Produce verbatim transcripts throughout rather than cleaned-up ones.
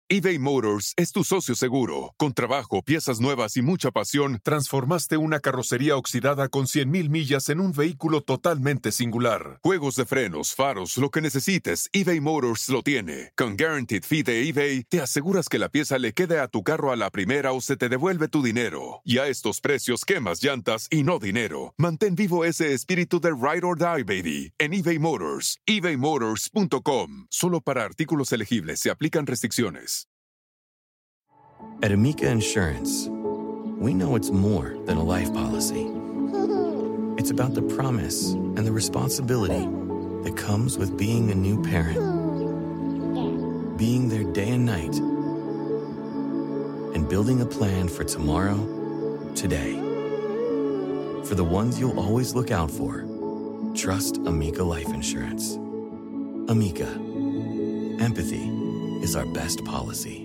eBay Motors es tu socio seguro. Con trabajo, piezas nuevas y mucha pasión, transformaste una carrocería oxidada con cien mil millas en un vehículo totalmente singular. Juegos de frenos, faros, lo que necesites, eBay Motors lo tiene. Con Guaranteed Fee de eBay, te aseguras que la pieza le quede a tu carro a la primera o se te devuelve tu dinero. Y a estos precios, quemas llantas y no dinero. Mantén vivo ese espíritu de Ride or Die, baby, en eBay Motors. ebay motors punto com. Solo para artículos elegibles se aplican restricciones. At Amica Insurance, we know it's more than a life policy. It's about the promise and the responsibility that comes with being a new parent. Being there day and night. And building a plan for tomorrow, today. For the ones you'll always look out for, trust Amica Life Insurance. Amica. Empathy is our best policy.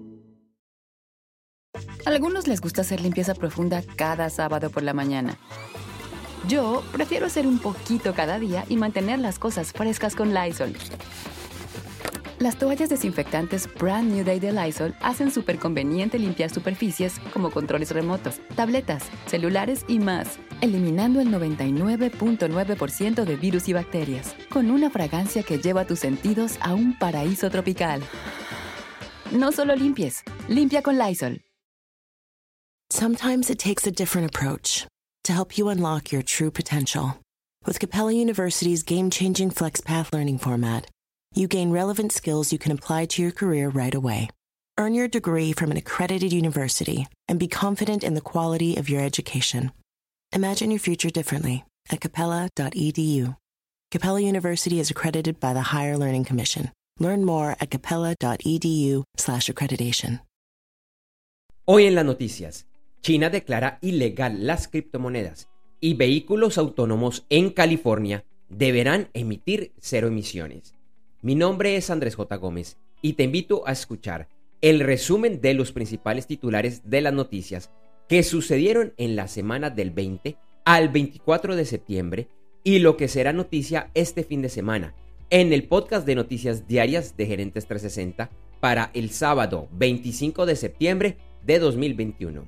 A algunos les gusta hacer limpieza profunda cada sábado por la mañana. Yo prefiero hacer un poquito cada día y mantener las cosas frescas con Lysol. Las toallas desinfectantes Brand New Day de Lysol hacen súper conveniente limpiar superficies como controles remotos, tabletas, celulares y más, eliminando el noventa y nueve punto nueve por ciento de virus y bacterias, con una fragancia que lleva tus sentidos a un paraíso tropical. No solo limpies, limpia con Lysol. Sometimes it takes a different approach to help you unlock your true potential. With Capella University's game-changing FlexPath learning format, you gain relevant skills you can apply to your career right away. Earn your degree from an accredited university and be confident in the quality of your education. Imagine your future differently at capella dot e d u. Capella University is accredited by the Higher Learning Commission. Learn more at capella dot e d u slash accreditation. Hoy en las noticias, China declara ilegal las criptomonedas y vehículos autónomos en California deberán emitir cero emisiones. Mi nombre es Andrés J. Gómez y te invito a escuchar el resumen de los principales titulares de las noticias que sucedieron en la semana del veinte al veinticuatro de septiembre y lo que será noticia este fin de semana en el podcast de noticias diarias de Gerentes trescientos sesenta para el sábado veinticinco de septiembre de dos mil veintiuno.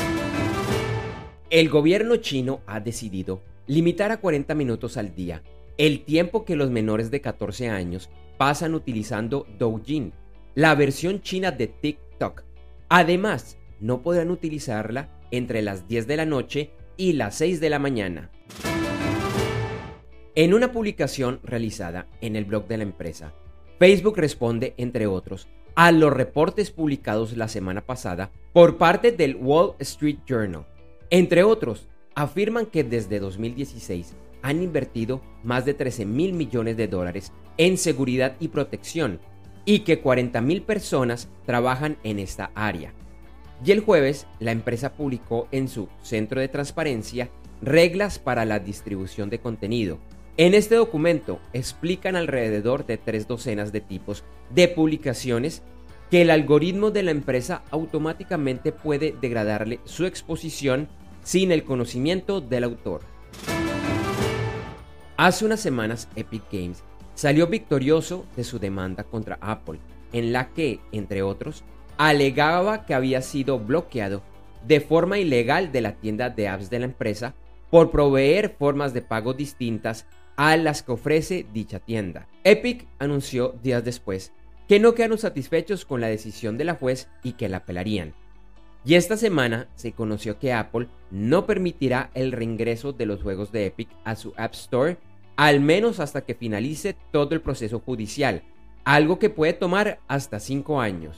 El gobierno chino ha decidido limitar a cuarenta minutos al día el tiempo que los menores de catorce años pasan utilizando Douyin, la versión china de TikTok. Además, no podrán utilizarla entre las diez de la noche y las seis de la mañana. En una publicación realizada en el blog de la empresa, Facebook responde, entre otros, a los reportes publicados la semana pasada por parte del Wall Street Journal. Entre otros, afirman que desde dos mil dieciséis han invertido más de trece mil millones de dólares en seguridad y protección y que cuarenta mil personas trabajan en esta área. Y el jueves, la empresa publicó en su centro de transparencia reglas para la distribución de contenido. En este documento explican alrededor de tres docenas de tipos de publicaciones que el algoritmo de la empresa automáticamente puede degradarle su exposición sin el conocimiento del autor. Hace unas semanas, Epic Games salió victorioso de su demanda contra Apple, en la que, entre otros, alegaba que había sido bloqueado de forma ilegal de la tienda de apps de la empresa por proveer formas de pago distintas a las que ofrece dicha tienda. Epic anunció días después que no quedaron satisfechos con la decisión de la juez y que la apelarían. Y esta semana se conoció que Apple no permitirá el reingreso de los juegos de Epic a su App Store, al menos hasta que finalice todo el proceso judicial, algo que puede tomar hasta cinco años.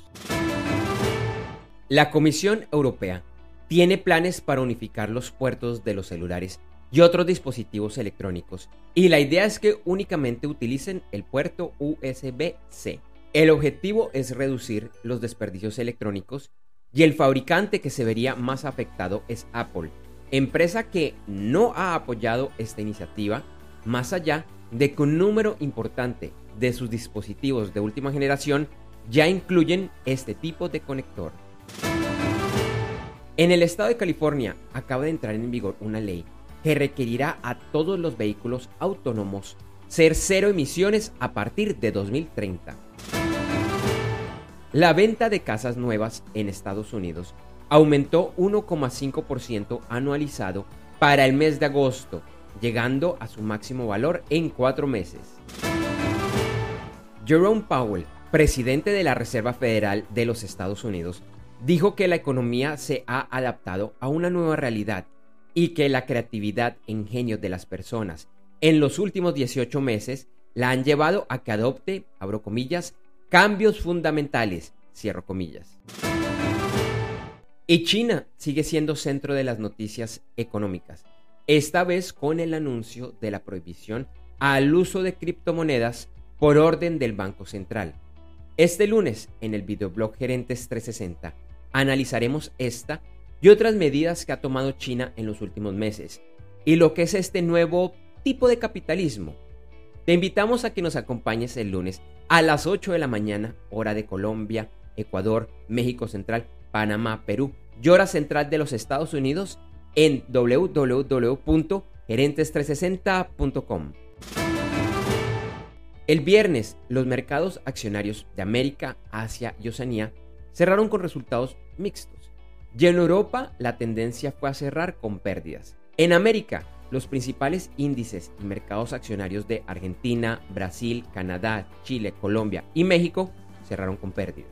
La Comisión Europea tiene planes para unificar los puertos de los celulares y otros dispositivos electrónicos, y la idea es que únicamente utilicen el puerto U S B C. El objetivo es reducir los desperdicios electrónicos y el fabricante que se vería más afectado es Apple, empresa que no ha apoyado esta iniciativa, más allá de que un número importante de sus dispositivos de última generación ya incluyen este tipo de conector. En el estado de California acaba de entrar en vigor una ley que requerirá a todos los vehículos autónomos ser cero emisiones a partir de dos mil treinta. La venta de casas nuevas en Estados Unidos aumentó uno coma cinco por ciento anualizado para el mes de agosto, llegando a su máximo valor en cuatro meses. Jerome Powell, presidente de la Reserva Federal de los Estados Unidos, dijo que la economía se ha adaptado a una nueva realidad y que la creatividad e ingenio de las personas en los últimos dieciocho meses la han llevado a que adopte, abro comillas, cambios fundamentales, cierro comillas. Y China sigue siendo centro de las noticias económicas, esta vez con el anuncio de la prohibición al uso de criptomonedas por orden del Banco Central. Este lunes, en el videoblog Gerentes trescientos sesenta, analizaremos esta y otras medidas que ha tomado China en los últimos meses y lo que es este nuevo tipo de capitalismo. Te invitamos a que nos acompañes el lunes a las ocho de la mañana, hora de Colombia, Ecuador, México Central, Panamá, Perú y hora central de los Estados Unidos en doble u doble u doble u punto gerentes trescientos sesenta punto com. El viernes, los mercados accionarios de América, Asia y Oceanía cerraron con resultados mixtos. Y en Europa, la tendencia fue a cerrar con pérdidas. En América, los principales índices y mercados accionarios de Argentina, Brasil, Canadá, Chile, Colombia y México cerraron con pérdidas.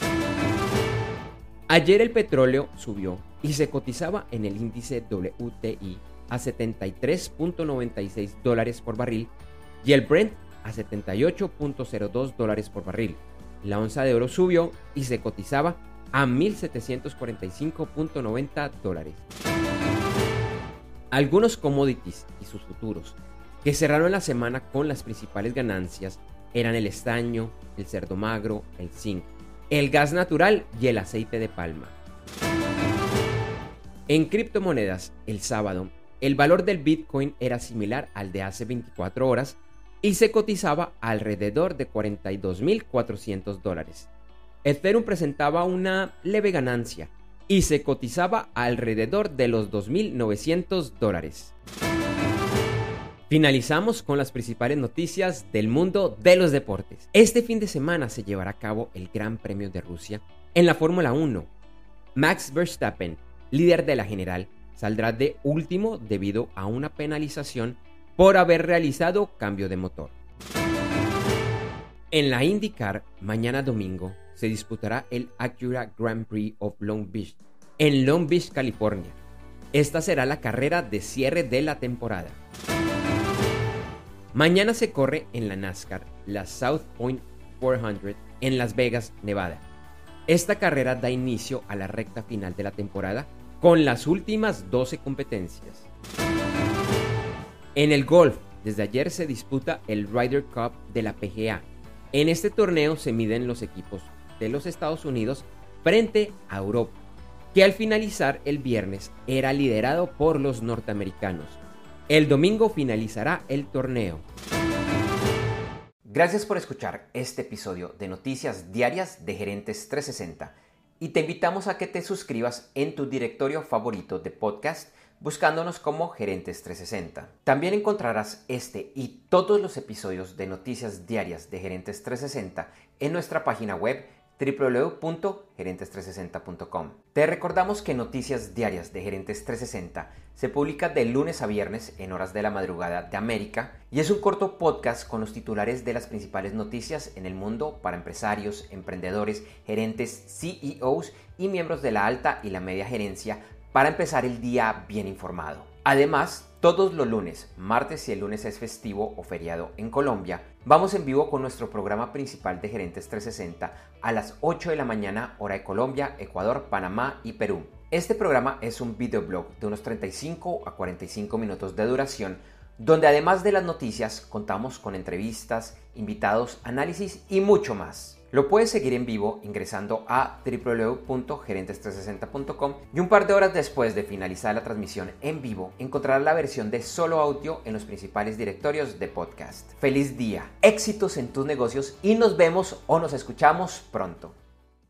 Ayer el petróleo subió y se cotizaba en el índice W T I a setenta y tres punto noventa y seis dólares por barril y el Brent a setenta y ocho punto cero dos dólares por barril. La onza de oro subió y se cotizaba a mil setecientos cuarenta y cinco punto noventa dólares. Algunos commodities y sus futuros que cerraron la semana con las principales ganancias eran el estaño, el cerdo magro, el zinc, el gas natural y el aceite de palma. En criptomonedas, el sábado, el valor del Bitcoin era similar al de hace veinticuatro horas y se cotizaba alrededor de cuarenta y dos mil cuatrocientos dólares. Ethereum presentaba una leve ganancia y se cotizaba alrededor de los dos mil novecientos dólares. Finalizamos con las principales noticias del mundo de los deportes. Este fin de semana se llevará a cabo el Gran Premio de Rusia en la Fórmula uno. Max Verstappen, líder de la general, saldrá de último debido a una penalización por haber realizado cambio de motor. En la IndyCar, mañana domingo, se disputará el Acura Grand Prix of Long Beach en Long Beach, California. Esta será la carrera de cierre de la temporada. Mañana se corre en la NASCAR la South Point cuatrocientos en Las Vegas, Nevada. Esta carrera da inicio a la recta final de la temporada con las últimas doce competencias. En el golf, desde ayer se disputa el Ryder Cup de la P G A. En este torneo se miden los equipos de los Estados Unidos frente a Europa, que al finalizar el viernes era liderado por los norteamericanos. El domingo finalizará el torneo. Gracias por escuchar este episodio de Noticias Diarias de Gerentes trescientos sesenta y te invitamos a que te suscribas en tu directorio favorito de podcast buscándonos como Gerentes trescientos sesenta. También encontrarás este y todos los episodios de Noticias Diarias de Gerentes trescientos sesenta en nuestra página web doble u doble u doble u punto gerentes trescientos sesenta punto com. Te recordamos que Noticias Diarias de Gerentes trescientos sesenta se publica de lunes a viernes en horas de la madrugada de América y es un corto podcast con los titulares de las principales noticias en el mundo para empresarios, emprendedores, gerentes, C E Os y miembros de la alta y la media gerencia para empezar el día bien informado. Además, todos los lunes, martes si el lunes es festivo o feriado en Colombia, vamos en vivo con nuestro programa principal de Gerentes trescientos sesenta a las ocho de la mañana hora de Colombia, Ecuador, Panamá y Perú. Este programa es un videoblog de unos treinta y cinco a cuarenta y cinco minutos de duración, donde además de las noticias contamos con entrevistas, invitados, análisis y mucho más. Lo puedes seguir en vivo ingresando a doble u doble u doble u punto gerentes trescientos sesenta punto com y un par de horas después de finalizar la transmisión en vivo encontrarás la versión de solo audio en los principales directorios de podcast. ¡Feliz día! Éxitos en tus negocios y nos vemos o nos escuchamos pronto.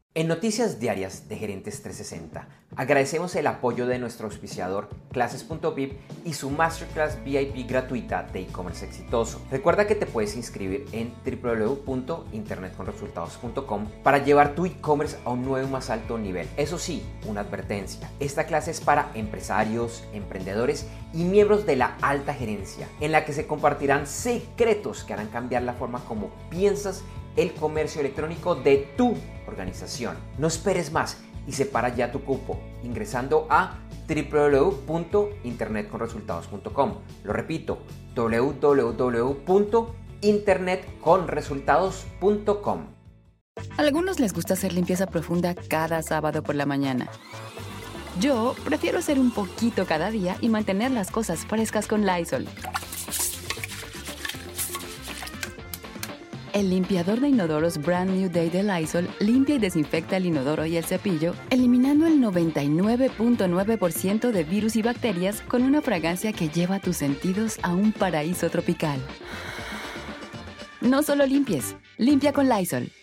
En Noticias Diarias de Gerentes trescientos sesenta, agradecemos el apoyo de nuestro auspiciador Clases punto V I P y su Masterclass V I P gratuita de e-commerce exitoso. Recuerda que te puedes inscribir en w w w punto internet con resultados punto com para llevar tu e-commerce a un nuevo y más alto nivel. Eso sí, una advertencia. Esta clase es para empresarios, emprendedores y miembros de la alta gerencia, en la que se compartirán secretos que harán cambiar la forma como piensas el comercio electrónico de tu organización. No esperes más y separa ya tu cupo ingresando a w w w punto internet con resultados punto com. Lo repito, w w w punto internet con resultados punto com. A algunos les gusta hacer limpieza profunda cada sábado por la mañana. Yo prefiero hacer un poquito cada día y mantener las cosas frescas con Lysol. El limpiador de inodoros Brand New Day de Lysol limpia y desinfecta el inodoro y el cepillo, eliminando el noventa y nueve punto nueve por ciento de virus y bacterias con una fragancia que lleva tus sentidos a un paraíso tropical. No solo limpies, limpia con Lysol.